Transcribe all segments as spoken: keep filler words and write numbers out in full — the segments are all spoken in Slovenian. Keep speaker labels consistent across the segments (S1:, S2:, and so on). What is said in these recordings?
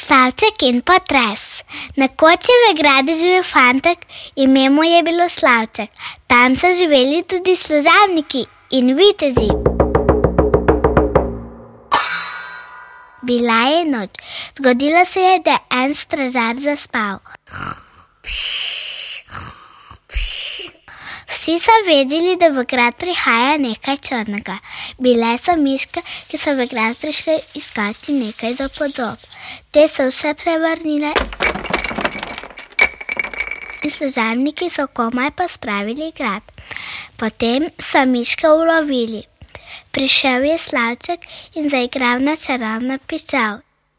S1: Slavček in potres. Nekoč je v gradu živel fantek, ime mu je bilo Slavček. Tam so živeli tudi služabniki in vitezi. Bila je noč. Zgodilo se je, da je en stražar zaspal. Vsi so vedeli, da v grad prihaja nekaj črnega. Bile so miške, ki so v grad prišle iskati nekaj za podob. Te so vse prevrnile in služabniki so komaj pospravili grad. Potem so miške ulovili. Prišel je Slavček in zaigral na čarobno piščal.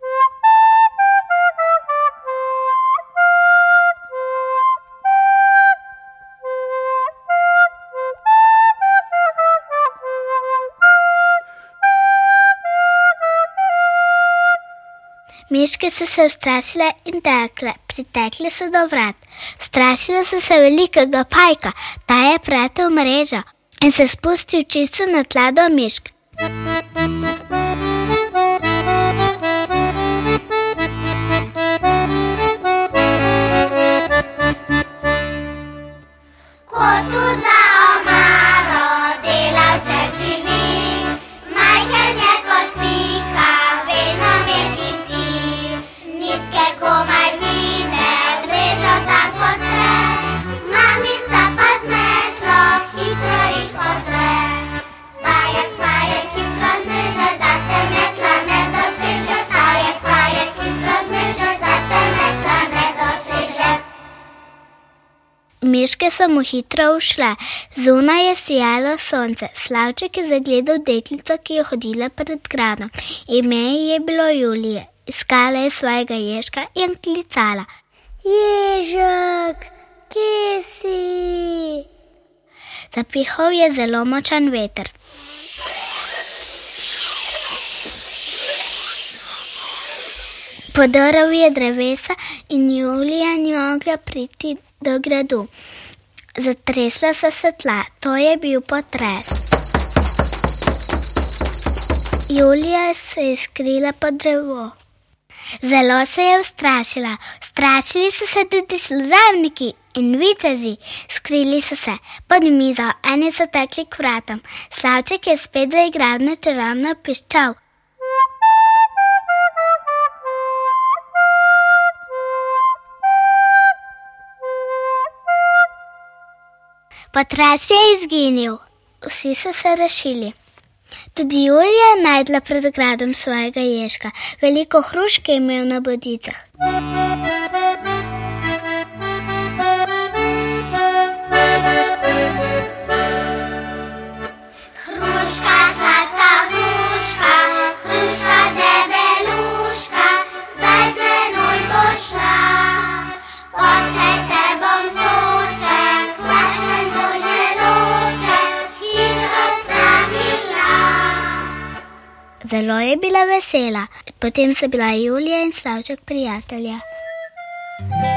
S1: Miške so se ustrašile in tekle, pritekle so do vrat. Ustrašile so se velikega pajka, ta je pretel mrežo in se spustil čisto na tla do mišk. Miške so mu hitro ušle, zunaj je sijalo sonce. Slavček je zagledal deklico, ki je hodila pred gradom. Ime ji je bilo Julija. Iskala je svojega ježka in klicala: Ježek, kje si? Zapihal je zelo močan veter. Podrl je drevesa in Julija ni mogla priti do gradu. Zatresla so se tla, to je bil potres. Julija se je skrila pod drevo. Zelo se je ustrašila. Strašili so se tudi služabniki in vitezi. Skrili so se pod mizo, eni so tekli k vratom. Slavček je spet zaigral na čarobno piščal. Potres je izginil. Vsi so se rešili. Tudi Julija je najdla pred gradom svojega ježka. Veliko hruške je imel na bodicah. Hruška, zlata hruška, hruška debeluška, zdaj z menoj boš šla. Potlej te bom zoček, plačen do želoček, hitro spravila. Zelo je bila vesela. Potem so bila Julija in Slavček prijatelja.